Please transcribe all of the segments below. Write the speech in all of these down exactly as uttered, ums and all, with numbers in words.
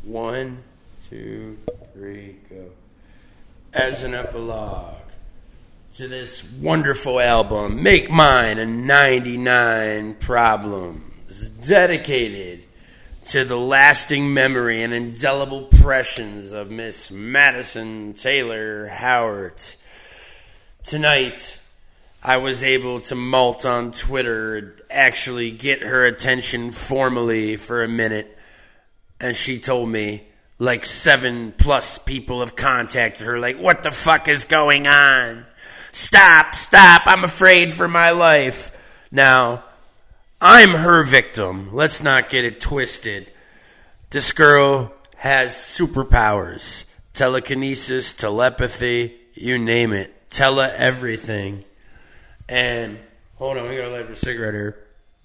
One, two, three, go. As an epilogue to this wonderful album, Make Mine a ninety-nine Problems, dedicated to the lasting memory and indelible impressions of Miss Madison Taylor Howard. Tonight, I was able to malt on Twitter and actually get her attention formally for a minute. And she told me, like seven plus people have contacted her, like, what the fuck is going on? Stop, stop, I'm afraid for my life. Now, I'm her victim. Let's not get it twisted. This girl has superpowers. Telekinesis, telepathy, you name it. Tele everything. And, hold on, we gotta light a cigarette here.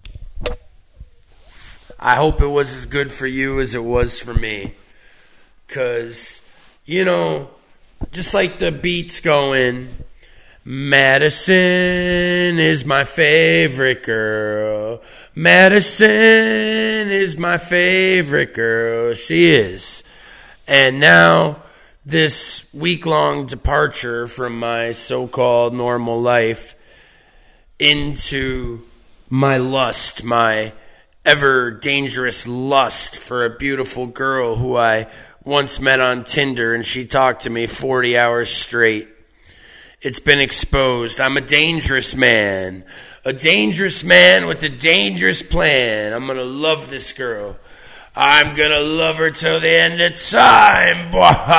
I hope it was as good for you as it was for me. Because, you know, just like the beat's going, Madison is my favorite girl. Madison is my favorite girl. She is. And now, this week-long departure from my so-called normal life into my lust, my ever dangerous lust for a beautiful girl who I once met on Tinder, and she talked to me forty hours straight. It's been exposed. I'm a dangerous man. A dangerous man with a dangerous plan. I'm going to love this girl. I'm going to love her till the end of time.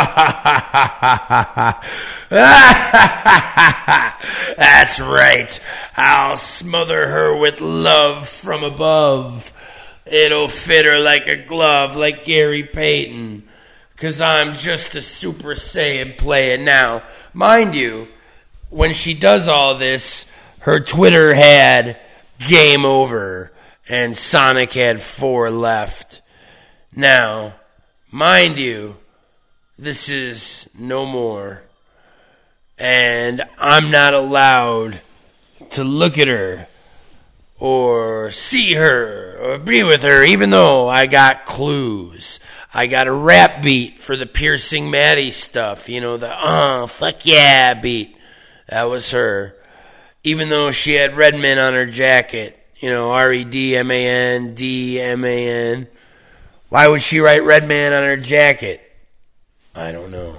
That's right. I'll smother her with love from above. It'll fit her like a glove, like Gary Payton. Because I'm just a Super Saiyan player now. Mind you, when she does all this, her Twitter had game over, and Sonic had four left. Now, mind you, this is no more. And I'm not allowed to look at her or see her or be with her, even though I got clues. I got a rap beat for the Piercing Maddie stuff, you know, the uh, fuck yeah beat. That was her. Even though she had Redman on her jacket, you know, R E D M A N, D M A N. Why would she write Redman on her jacket? I don't know.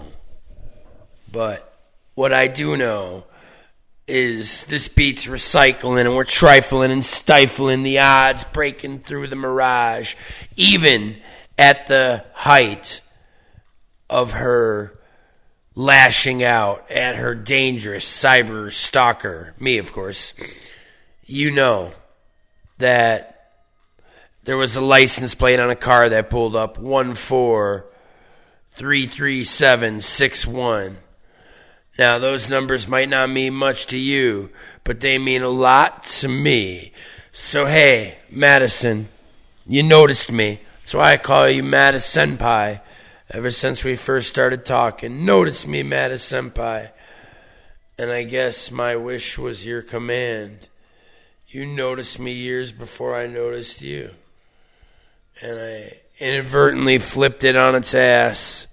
But what I do know is this beat's recycling, and we're trifling and stifling the odds, breaking through the mirage, even at the height of her lashing out at her dangerous cyber stalker, me, of course. You know that there was a license plate on a car that pulled up one four three three seven six one. Now, those numbers might not mean much to you, but they mean a lot to me. So, hey, Madison, you noticed me. That's why I call you Mada-senpai. Ever since we first started talking. Notice me, Mada-senpai. And I guess my wish was your command. You noticed me years before I noticed you. And I inadvertently flipped it on its ass.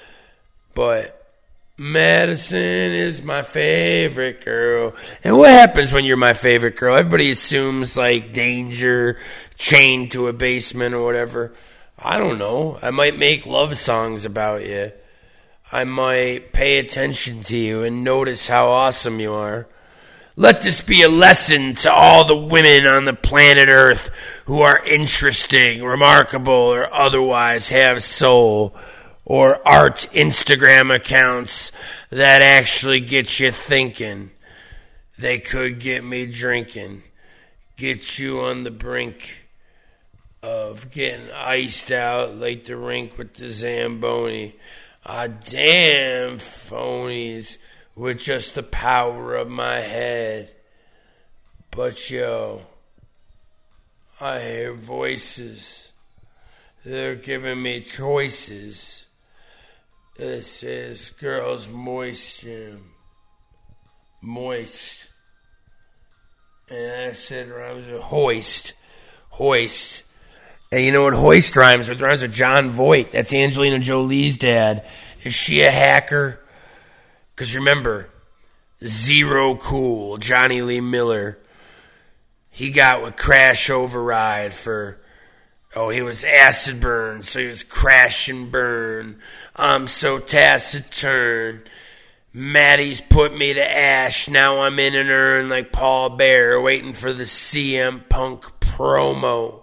But Madison is my favorite girl. And what happens when you're my favorite girl? Everybody assumes, like, danger, chained to a basement or whatever. I don't know. I might make love songs about you. I might pay attention to you and notice how awesome you are. Let this be a lesson to all the women on the planet Earth who are interesting, remarkable, or otherwise have soul, or art Instagram accounts that actually get you thinking. They could get me drinking, get you on the brink of getting iced out like the rink with the Zamboni. Ah, damn phonies with just the power of my head. But yo, I hear voices. They're giving me choices. It says girls moisture. Moist. And I said rhymes with hoist. Hoist. And you know what Hoist rhymes with? It rhymes with John Voight. That's Angelina Jolie's dad. Is she a hacker? Because remember, Zero Cool, Johnny Lee Miller, he got with Crash Override for, oh, he was acid burn, so he was crash and burn. I'm so taciturn. Maddie's put me to ash. Now I'm in an urn like Paul Bear, waiting for the C M Punk promo.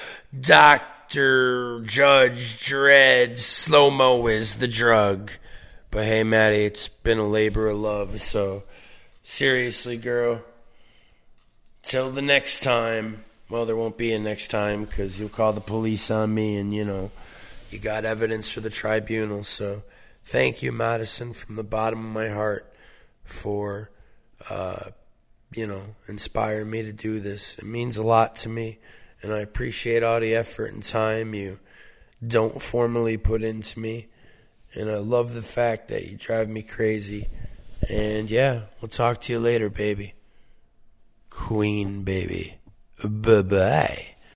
Doctor Judge Dredd, slow-mo is the drug. But hey, Maddie, it's been a labor of love, so seriously, girl, till the next time. Well, there won't be a next time because you'll call the police on me and, you know, you got evidence for the tribunal. So thank you, Madison, from the bottom of my heart for, uh, you know, inspiring me to do this. It means a lot to me. And I appreciate all the effort and time you don't formally put into me. And I love the fact that you drive me crazy. And yeah, we'll talk to you later, baby. Queen, baby. Bye-bye.